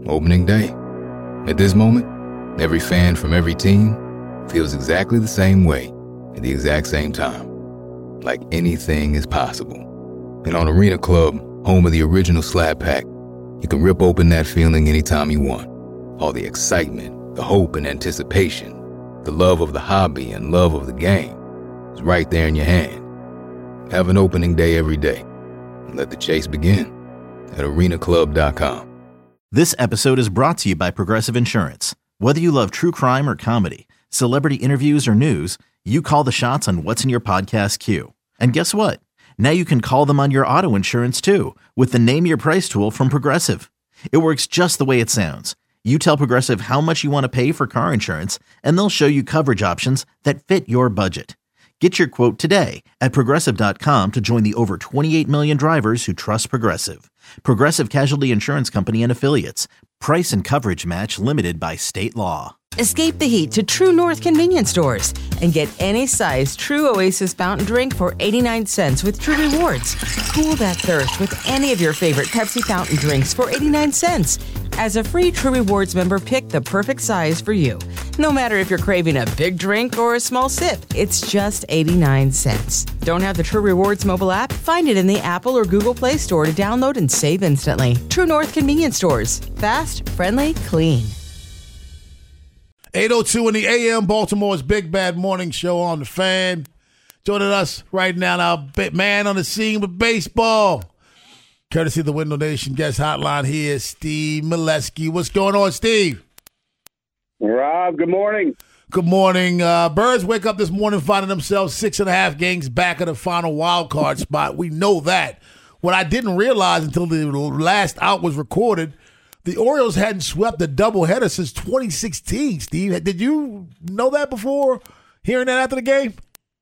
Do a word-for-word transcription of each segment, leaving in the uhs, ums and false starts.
Opening day. At this moment, every fan from every team feels exactly the same way at the exact same time. Like anything is possible. And on Arena Club, home of the original Slap Pack, you can rip open that feeling anytime you want. All the excitement, the hope and anticipation, the love of the hobby and love of the game is right there in your hand. Have an opening day every day and let the chase begin at arena club dot com. This episode is brought to you by Progressive Insurance. Whether you love true crime or comedy, celebrity interviews or news, you call the shots on what's in your podcast queue. And guess what? Now you can call them on your auto insurance too with the Name Your Price tool from Progressive. It works just the way it sounds. You tell Progressive how much you want to pay for car insurance, and they'll show you coverage options that fit your budget. Get your quote today at progressive dot com to join the over twenty-eight million drivers who trust Progressive. Progressive Casualty Insurance Company and Affiliates. Price and coverage match limited by state law. Escape the heat to True North convenience stores and get any size True Oasis fountain drink for eighty-nine cents with True Rewards. Cool that thirst with any of your favorite Pepsi fountain drinks for eighty-nine cents. As a free True Rewards member, pick the perfect size for you. No matter if you're craving a big drink or a small sip, it's just eighty-nine cents. Don't have the True Rewards mobile app? Find it in the Apple or Google Play Store to download and save instantly. True North convenience stores. Fast, friendly, clean. eight oh two in the A M, Baltimore's Big Bad Morning Show on the Fan. Joining us right now, our man on the scene with baseball. Courtesy of the Window Nation guest hotline, here is Steve Melewski. What's going on, Steve? Rob, good morning. Good morning. Uh, Birds wake up this morning finding themselves six and a half games back of the final wild card spot. We know that. What I didn't realize until the last out was recorded, the Orioles hadn't swept a doubleheader since twenty sixteen, Steve. Did you know that before hearing that after the game?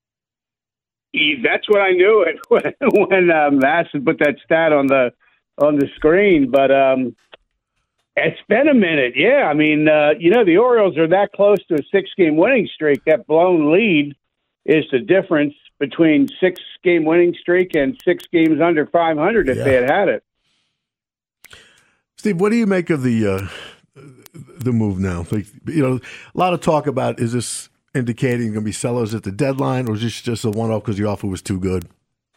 That's what I knew it when, when um, Masson put that stat on the on the screen. But um, it's been a minute. Yeah, I mean, uh, you know, the Orioles are that close to a six-game winning streak. That blown lead is the difference between six-game winning streak and six games under five hundred if yeah. they had had it. Steve, what do you make of the uh, the move now? Like, you know, a lot of talk about, is this indicating going to be sellers at the deadline, or is this just a one-off because the offer was too good?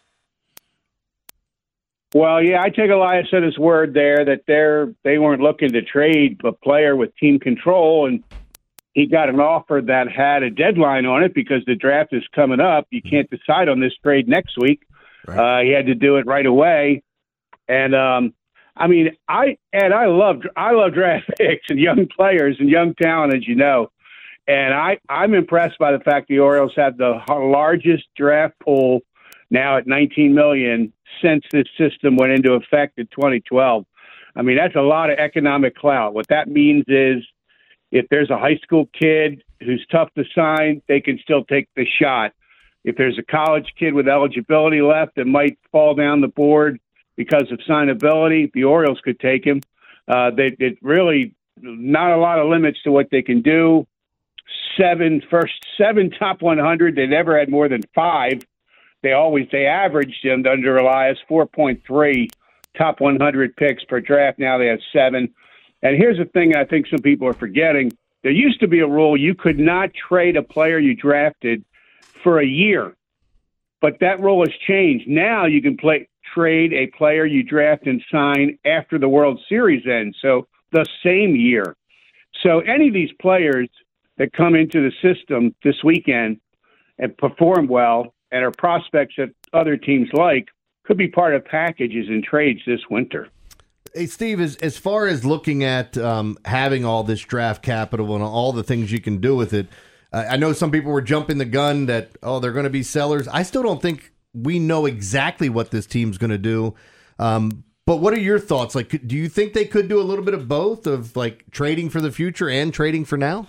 Well, yeah, I take Elias at his word there that they're they weren't looking to trade a player with team control, and he got an offer that had a deadline on it because the draft is coming up. You can't decide on this trade next week. Right. Uh, he had to do it right away, and um, I mean, I and I love I love draft picks and young players and young talent, as you know. And I, I'm impressed by the fact the Orioles have the largest draft pool now at nineteen million dollars since this system went into effect in twenty twelve. I mean, that's a lot of economic clout. What that means is if there's a high school kid who's tough to sign, they can still take the shot. If there's a college kid with eligibility left that might fall down the board because of signability, the Orioles could take him. Uh, they, it really not a lot of limits to what they can do. Seven first seven top one hundred. They never had more than five. They always they averaged them under Elias four point three top one hundred picks per draft. Now they have seven. And here's the thing I think some people are forgetting. There used to be a rule you could not trade a player you drafted for a year, but that rule has changed. Now you can play trade a player you draft and sign after the World Series ends, so the same year. So any of these players that come into the system this weekend and perform well and are prospects that other teams like could be part of packages and trades this winter. Hey, Steve, as, as far as looking at um, having all this draft capital and all the things you can do with it, uh, I know some people were jumping the gun that, oh, they're going to be sellers. I still don't think we know exactly what this team's going to do. Um, but what are your thoughts? Like, do you think they could do a little bit of both, of like trading for the future and trading for now?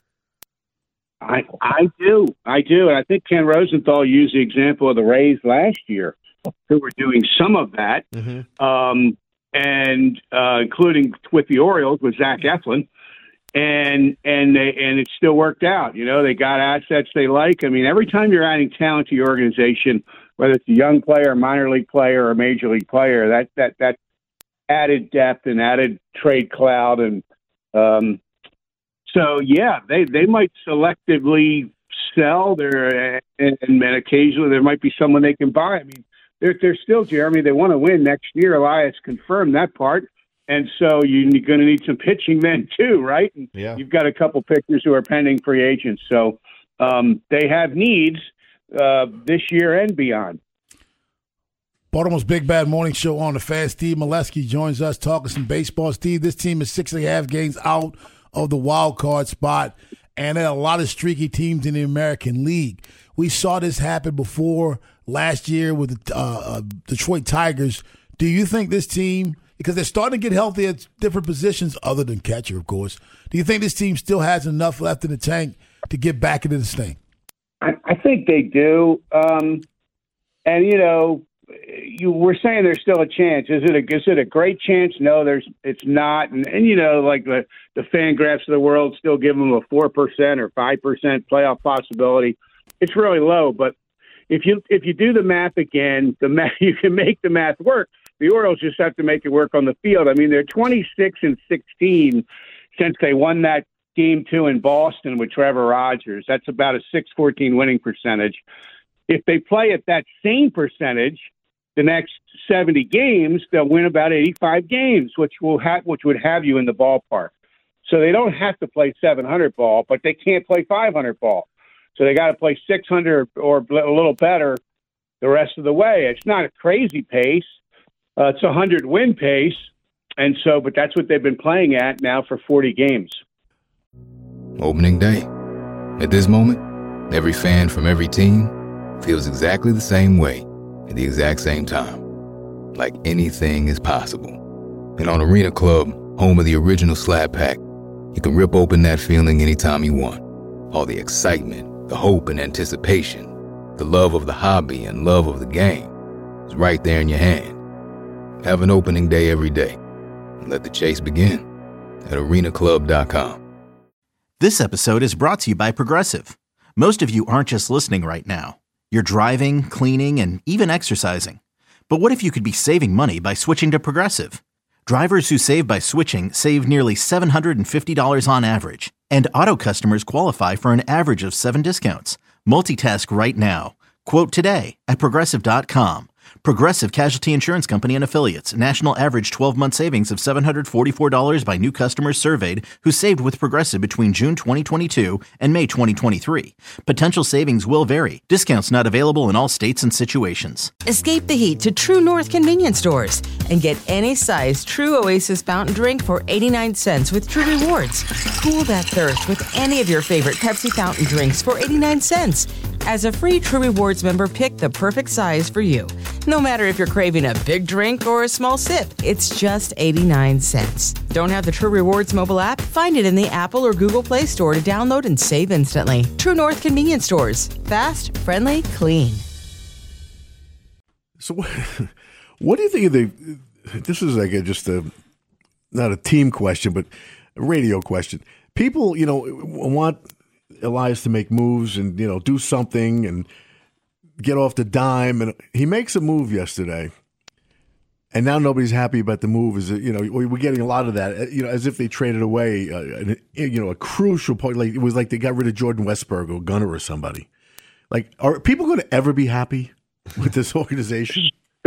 I I do. I do. And I think Ken Rosenthal used the example of the Rays last year, who were doing some of that, mm-hmm. um, and uh, including with the Orioles with Zach Eflin. And and they, and it still worked out. You know, they got assets they like. I mean, every time you're adding talent to your organization, whether it's a young player, a minor league player, or a major league player, that that that added depth and added trade cloud. And um, so, yeah, they, they might selectively sell there, and, and occasionally there might be someone they can buy. I mean, they're, they're still, Jeremy, they want to win next year. Elias confirmed that part. And so you're going to need some pitching then too, right? And yeah. You've got a couple pitchers who are pending free agents. So um, they have needs uh, this year and beyond. Baltimore's Big Bad Morning Show on the Fan. Steve Molesky joins us talking some baseball. Steve, this team is six and a half games out of the wild card spot, and there are a lot of streaky teams in the American League. We saw this happen before last year with the uh, uh, Detroit Tigers. Do you think this team, because they're starting to get healthy at different positions other than catcher, of course, do you think this team still has enough left in the tank to get back into this thing? I, I think they do. Um, and, you know, you were saying there's still a chance. Is it a is it a great chance? No, there's it's not. And, and you know, like the, the fan graphs of the world still give them a four percent or five percent playoff possibility. It's really low. But if you if you do the math again, the math, you can make the math work. The Orioles just have to make it work on the field. I mean, they're twenty-six and sixteen since they won that game two in Boston with Trevor Rogers. That's about a six fourteen winning percentage. If they play at that same percentage the next seventy games, they'll win about eighty-five games, which will have which would have you in the ballpark. So they don't have to play seven hundred ball, but they can't play five hundred ball. So they got to play six hundred or a little better the rest of the way. It's not a crazy pace. Uh, it's a one hundred win pace. And so, but that's what they've been playing at now for forty games. Opening day. At this moment, every fan from every team feels exactly the same way at the exact same time. Like anything is possible. And on Arena Club, home of the original Slab Pack, you can rip open that feeling anytime you want. All the excitement, the hope and anticipation, the love of the hobby and love of the game is right there in your hand. Have an opening day every day. And let the chase begin at arena club dot com. This episode is brought to you by Progressive. Most of you aren't just listening right now. You're driving, cleaning, and even exercising. But what if you could be saving money by switching to Progressive? Drivers who save by switching save nearly seven hundred fifty dollars on average. And auto customers qualify for an average of seven discounts. Multitask right now. Quote today at progressive dot com. Progressive Casualty Insurance Company and Affiliates. National average twelve-month savings of seven hundred forty-four dollars by new customers surveyed who saved with Progressive between June twenty twenty-two and May twenty twenty-three. Potential savings will vary. Discounts not available in all states and situations. Escape the heat to True North convenience stores and get any size True Oasis fountain drink for eighty-nine cents with True Rewards. Cool that thirst with any of your favorite Pepsi fountain drinks for eighty-nine cents. As a free True Rewards member, pick the perfect size for you. No matter if you're craving a big drink or a small sip, it's just eighty-nine cents. Don't have the True Rewards mobile app? Find it in the Apple or Google Play Store to download and save instantly. True North convenience stores. Fast, friendly, clean. So what do you think of the – this is like a, just a – not a team question, but a radio question. People, you know, want Elias to make moves and, you know, do something and get off the dime. And he makes a move yesterday, and now nobody's happy about the move. Is, you know, we're getting a lot of that, you know, as if they traded away, uh, you know, a crucial point. Like it was like they got rid of Jordan Westberg or Gunnar or somebody. Like, are people going to ever be happy with this organization?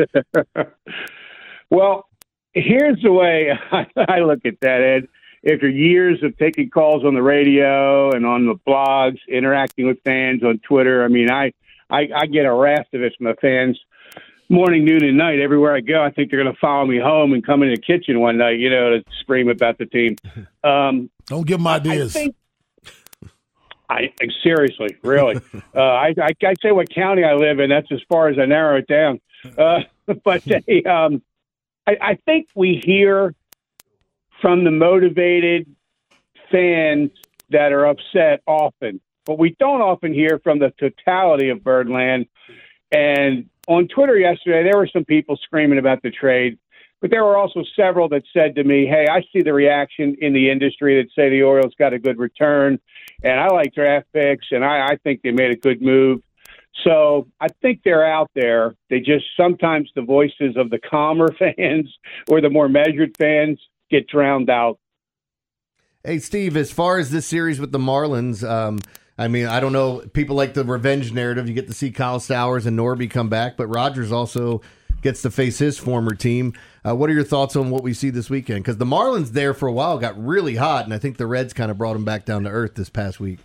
Well, here's the way I, I look at that, Ed. After years of taking calls on the radio and on the blogs, interacting with fans on Twitter, I mean, I, I, I get a raft of it from the fans morning, noon, and night. Everywhere I go, I think they're going to follow me home and come in the kitchen one night, you know, to scream about the team. Um, Don't give them ideas. I think, I seriously, really. Uh, I, I I say what county I live in. That's as far as I narrow it down. Uh, but they, um, I, I think we hear from the motivated fans that are upset often, but we don't often hear from the totality of Birdland. And on Twitter yesterday, there were some people screaming about the trade, but there were also several that said to me, hey, I see the reaction in the industry that say the Orioles got a good return, and I like draft picks, and I, I think they made a good move. So I think they're out there. They just sometimes the voices of the calmer fans or the more measured fans get drowned out. Hey, Steve, as far as this series with the Marlins, um, I mean, I don't know. People like the revenge narrative. You get to see Kyle Stowers and Norby come back, but Rogers also gets to face his former team. Uh, what are your thoughts on what we see this weekend? Because the Marlins there for a while got really hot, and I think the Reds kind of brought them back down to earth this past week.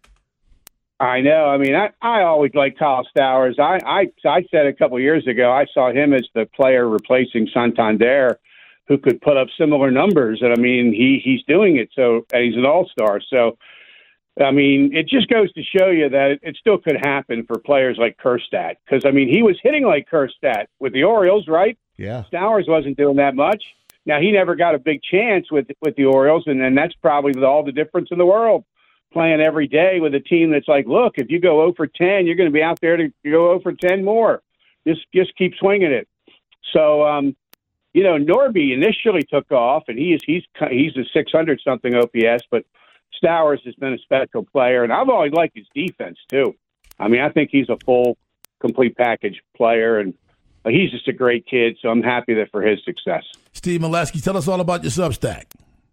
I know. I mean, I, I always liked Kyle Stowers. I, I, I said a couple of years ago, I saw him as the player replacing Santander who could put up similar numbers. And, I mean, he, he's doing it, so and he's an all-star. So, I mean, it just goes to show you that it, it still could happen for players like Kjerstad. Because, I mean, he was hitting like Kjerstad with the Orioles, right? Yeah. Stowers wasn't doing that much. Now, he never got a big chance with, with the Orioles, and then that's probably all the difference in the world. Playing every day with a team that's like, look, if you go oh for ten, you're going to be out there to go oh for ten more. Just just keep swinging it. So, um, you know, Norby initially took off, and he is he's he's a six hundred something O P S, but Stowers has been a special player, and I've always liked his defense too. I mean, I think he's a full, complete package player, and he's just a great kid. So I'm happy that for his success. Steve Melewski, tell us all about your Substack.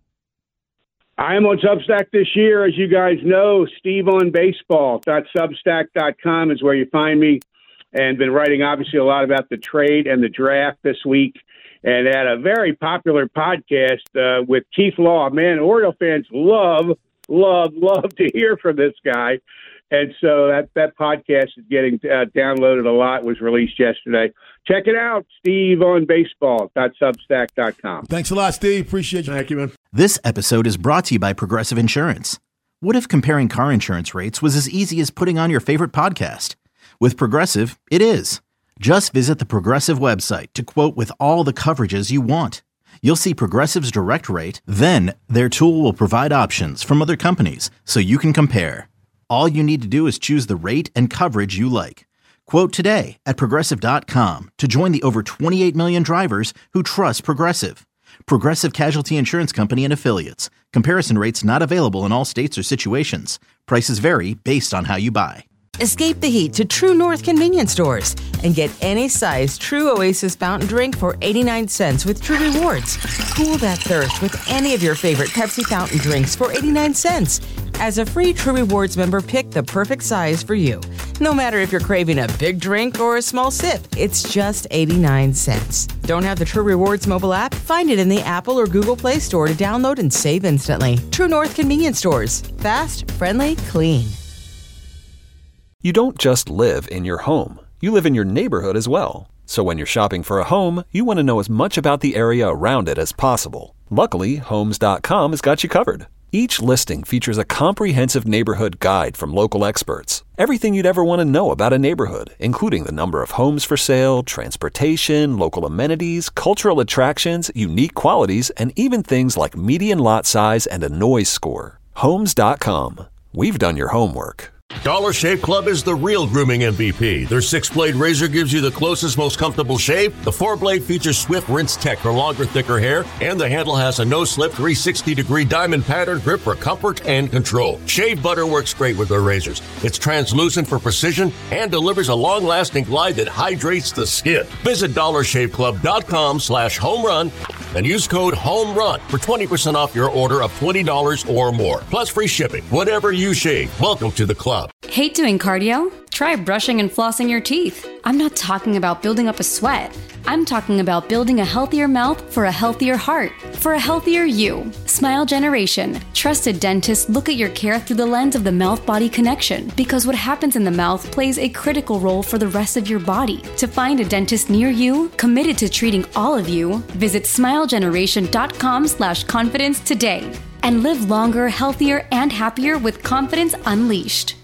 I am on Substack this year, as you guys know. Steve on Baseball dot substack dot com is where you find me, and been writing obviously a lot about the trade and the draft this week, and had a very popular podcast uh, with Keith Law. Man, Oriole fans love, love, love to hear from this guy, and so that that podcast is getting uh, downloaded a lot. Was released yesterday. Check it out, Steve on Baseball dot substack dot com. Thanks a lot, Steve. Appreciate you. Thank you, man. This episode is brought to you by Progressive Insurance. What if comparing car insurance rates was as easy as putting on your favorite podcast? With Progressive, it is. Just visit the Progressive website to quote with all the coverages you want. You'll see Progressive's direct rate, then their tool will provide options from other companies so you can compare. All you need to do is choose the rate and coverage you like. Quote today at Progressive dot com to join the over twenty-eight million drivers who trust Progressive. Progressive Casualty Insurance Company and Affiliates. Comparison rates not available in all states or situations. Prices vary based on how you buy. Escape the heat to True North convenience stores and get any size True Oasis fountain drink for eighty-nine cents with True Rewards. Cool that thirst with any of your favorite Pepsi fountain drinks for eighty-nine cents. As a free True Rewards member, pick the perfect size for you. No matter if you're craving a big drink or a small sip, it's just eighty-nine cents. Don't have the True Rewards mobile app? Find it in the Apple or Google Play Store to download and save instantly. True North convenience stores. Fast, friendly, clean. You don't just live in your home. You live in your neighborhood as well. So when you're shopping for a home, you want to know as much about the area around it as possible. Luckily, Homes dot com has got you covered. Each listing features a comprehensive neighborhood guide from local experts. Everything you'd ever want to know about a neighborhood, including the number of homes for sale, transportation, local amenities, cultural attractions, unique qualities, and even things like median lot size and a noise score. Homes dot com. We've done your homework. Dollar Shave Club is the real grooming M V P. Their six-blade razor gives you the closest, most comfortable shave. The four-blade features Swift Rinse Tech for longer, thicker hair. And the handle has a no-slip three hundred sixty degree diamond pattern grip for comfort and control. Shave butter works great with their razors. It's translucent for precision and delivers a long-lasting glide that hydrates the skin. Visit dollar shave club dot com slash home run and use code HOMERUN for twenty percent off your order of twenty dollars or more. Plus free shipping. Whatever you shave, welcome to the club. Hate doing cardio? Try brushing and flossing your teeth. I'm not talking about building up a sweat. I'm talking about building a healthier mouth for a healthier heart, for a healthier you. Smile Generation. Trusted dentists look at your care through the lens of the mouth-body connection, because what happens in the mouth plays a critical role for the rest of your body. To find a dentist near you, committed to treating all of you, visit smile generation dot com slash confidence today and live longer, healthier, and happier with confidence unleashed.